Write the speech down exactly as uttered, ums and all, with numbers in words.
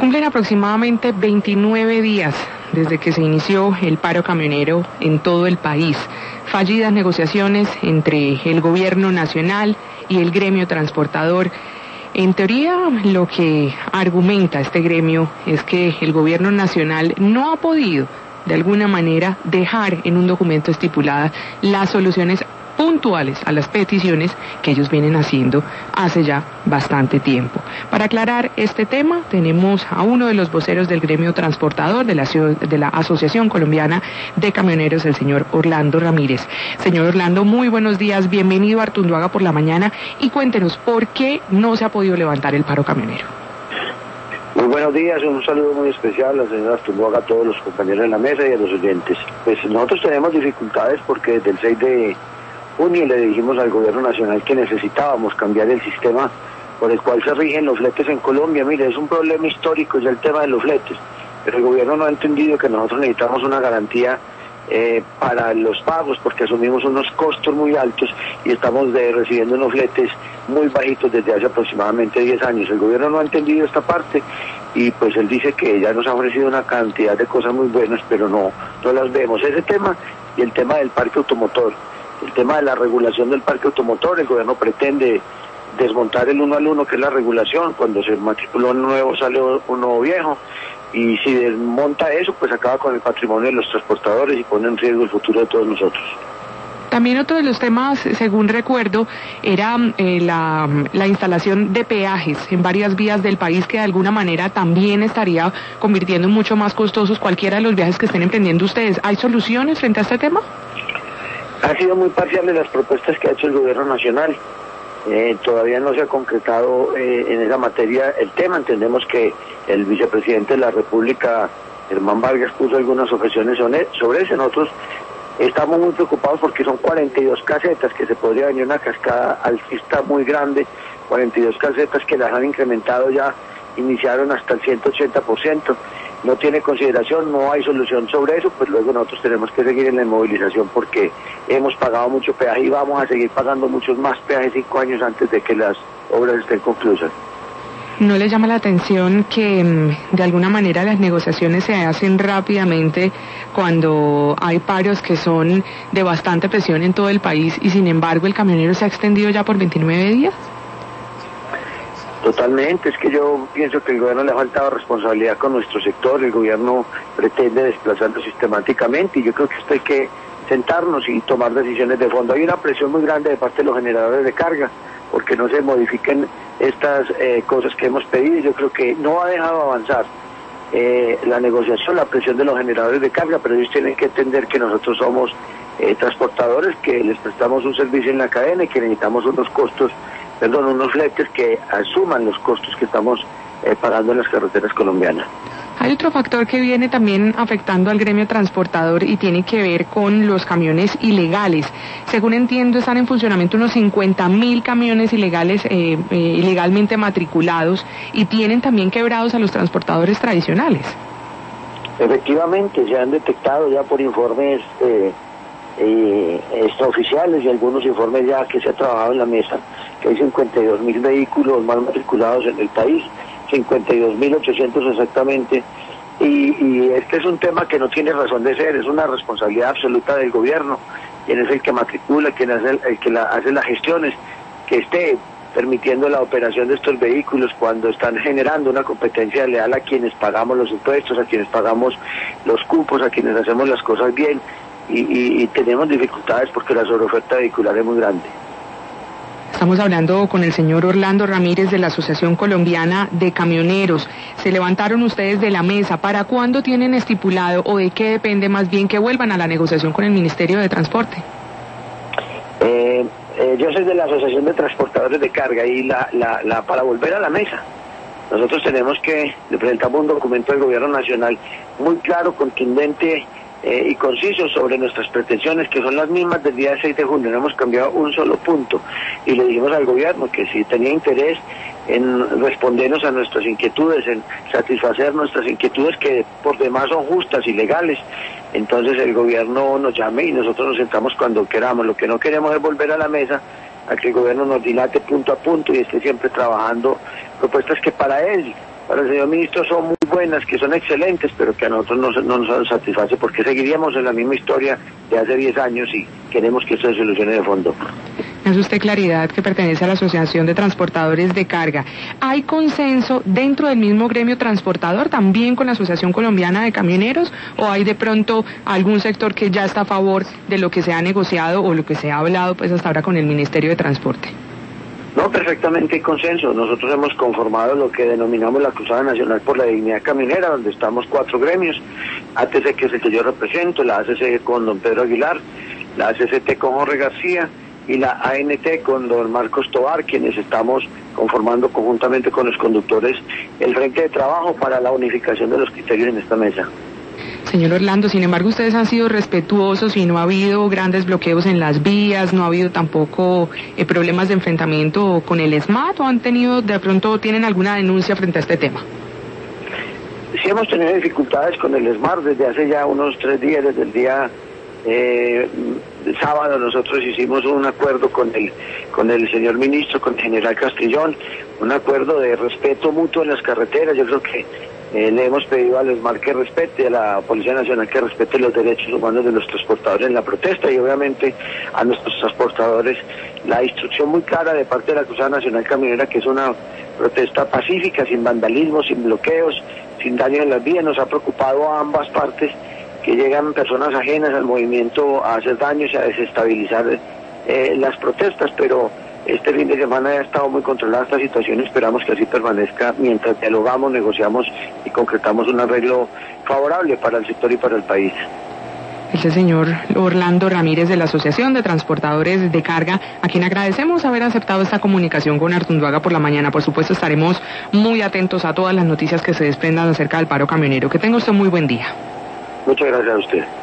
cumplen aproximadamente veintinueve días desde que se inició el paro camionero en todo el país. Fallidas negociaciones entre el gobierno nacional y el gremio transportador. En teoría, lo que argumenta este gremio es que el gobierno nacional no ha podido, de alguna manera, dejar en un documento estipuladas las soluciones puntuales a las peticiones que ellos vienen haciendo hace ya bastante tiempo. Para aclarar este tema, tenemos a uno de los voceros del gremio transportador de la, de la Asociación Colombiana de Camioneros, el señor Orlando Ramírez. Señor Orlando, muy buenos días, bienvenido a Artunduaga por la mañana y cuéntenos por qué no se ha podido levantar el paro camionero. Muy buenos días, un saludo muy especial a la señora Artunduaga, a todos los compañeros de la mesa y a los oyentes. Pues nosotros tenemos dificultades porque desde el seis de junio le dijimos al gobierno nacional que necesitábamos cambiar el sistema por el cual se rigen los fletes en Colombia. Mire, es un problema histórico ya el tema de los fletes, pero el gobierno no ha entendido que nosotros necesitamos una garantía eh, para los pagos porque asumimos unos costos muy altos y estamos de, recibiendo unos fletes muy bajitos desde hace aproximadamente diez años. El gobierno no ha entendido esta parte y pues él dice que ya nos ha ofrecido una cantidad de cosas muy buenas, pero no, no las vemos. Ese tema y el tema del parque automotor. El tema de la regulación del parque automotor, el gobierno pretende desmontar el uno al uno, que es la regulación, cuando se matricula un nuevo sale uno viejo, y si desmonta eso, pues acaba con el patrimonio de los transportadores y pone en riesgo el futuro de todos nosotros. También otro de los temas, según recuerdo, era eh, la, la instalación de peajes en varias vías del país que de alguna manera también estaría convirtiendo en mucho más costosos cualquiera de los viajes que estén emprendiendo ustedes. ¿Hay soluciones frente a este tema? Han sido muy parciales las propuestas que ha hecho el gobierno nacional. Eh, todavía no se ha concretado eh, en esa materia el tema. Entendemos que el vicepresidente de la República, Germán Vargas, puso algunas objeciones sobre eso. Nosotros estamos muy preocupados porque son cuarenta y dos casetas, que se podría venir una cascada alcista muy grande, cuarenta y dos casetas que las han incrementado ya, iniciaron hasta el ciento ochenta por ciento. No tiene consideración, no hay solución sobre eso, pues luego nosotros tenemos que seguir en la inmovilización porque hemos pagado mucho peaje y vamos a seguir pagando muchos más peajes cinco años antes de que las obras estén conclusas. ¿No le llama la atención que de alguna manera las negociaciones se hacen rápidamente cuando hay paros que son de bastante presión en todo el país y sin embargo el camionero se ha extendido ya por veintinueve días? Totalmente, es que yo pienso que el gobierno le ha faltado responsabilidad con nuestro sector, el gobierno pretende desplazarlo sistemáticamente y yo creo que esto hay que sentarnos y tomar decisiones de fondo. Hay una presión muy grande de parte de los generadores de carga porque no se modifiquen estas eh, cosas que hemos pedido y yo creo que no ha dejado avanzar eh, la negociación, la presión de los generadores de carga, pero ellos tienen que entender que nosotros somos eh, transportadores, que les prestamos un servicio en la cadena y que necesitamos unos costos perdón, unos fletes que asuman los costos que estamos eh, pagando en las carreteras colombianas. Hay otro factor que viene también afectando al gremio transportador y tiene que ver con los camiones ilegales. Según entiendo, están en funcionamiento unos cincuenta mil camiones ilegales, eh, eh, ilegalmente matriculados y tienen también quebrados a los transportadores tradicionales. Efectivamente, se han detectado ya por informes eh, eh, extraoficiales y algunos informes ya que se ha trabajado en la mesa, que hay cincuenta y dos mil vehículos mal matriculados en el país, cincuenta y dos mil ochocientos exactamente, y, y este es un tema que no tiene razón de ser, es una responsabilidad absoluta del gobierno, quien es el que matricula, quien hace, el, el que la, hace las gestiones, que esté permitiendo la operación de estos vehículos cuando están generando una competencia leal a quienes pagamos los impuestos, a quienes pagamos los cupos, a quienes hacemos las cosas bien, y, y, y tenemos dificultades porque la sobreoferta vehicular es muy grande. Estamos hablando con el señor Orlando Ramírez de la Asociación Colombiana de Camioneros. Se levantaron ustedes de la mesa. ¿Para cuándo tienen estipulado o de qué depende más bien que vuelvan a la negociación con el Ministerio de Transporte? Eh, eh, yo soy de la Asociación de Transportadores de Carga y la, la, la para volver a la mesa. Nosotros tenemos que, le presentamos un documento del Gobierno Nacional muy claro, contundente, Eh, y concisos sobre nuestras pretensiones, que son las mismas del día seis de junio, no hemos cambiado un solo punto, y le dijimos al gobierno que si tenía interés en respondernos a nuestras inquietudes, en satisfacer nuestras inquietudes que por demás son justas y legales, entonces el gobierno nos llame y nosotros nos sentamos cuando queramos. Lo que no queremos es volver a la mesa a que el gobierno nos dilate punto a punto y esté siempre trabajando propuestas que para él, para el señor ministro, son muy buenas, que son excelentes, pero que a nosotros no, no nos satisface, porque seguiríamos en la misma historia de hace diez años y queremos que esto se solucione de fondo. Es usted Claridad, que pertenece a la Asociación de Transportadores de Carga. ¿Hay consenso dentro del mismo gremio transportador, también con la Asociación Colombiana de Camioneros, o hay de pronto algún sector que ya está a favor de lo que se ha negociado o lo que se ha hablado pues hasta ahora con el Ministerio de Transporte? No, perfectamente hay consenso. Nosotros hemos conformado lo que denominamos la Cruzada Nacional por la Dignidad Camionera, donde estamos cuatro gremios: A T C, que es el que yo represento, la A C C con don Pedro Aguilar, la A C C T con Jorge García y la A N T con don Marcos Tobar, quienes estamos conformando conjuntamente con los conductores el frente de trabajo para la unificación de los criterios en esta mesa. Señor Orlando, sin embargo, ustedes han sido respetuosos y no ha habido grandes bloqueos en las vías, no ha habido tampoco eh, problemas de enfrentamiento con el SMAT, o han tenido, de pronto, tienen alguna denuncia frente a este tema. Sí, hemos tenido dificultades con el SMAT desde hace ya unos tres días, desde el día eh, sábado nosotros hicimos un acuerdo con el, con el señor ministro, con el general Castrillón, un acuerdo de respeto mutuo en las carreteras. Yo creo que Eh, le hemos pedido al ESMAD que respete, a la Policía Nacional que respete los derechos humanos de los transportadores en la protesta, y obviamente a nuestros transportadores la instrucción muy clara de parte de la Cruzada Nacional Camionera, que es una protesta pacífica, sin vandalismo, sin bloqueos, sin daño en las vías. Nos ha preocupado a ambas partes que llegan personas ajenas al movimiento a hacer daños y a desestabilizar eh, las protestas, pero este fin de semana ha estado muy controlada esta situación y esperamos que así permanezca mientras dialogamos, negociamos y concretamos un arreglo favorable para el sector y para el país. Es el señor Orlando Ramírez, de la Asociación de Transportadores de Carga, a quien agradecemos haber aceptado esta comunicación con Artunduaga por la mañana. Por supuesto, estaremos muy atentos a todas las noticias que se desprendan acerca del paro camionero. Que tenga usted muy buen día. Muchas gracias a usted.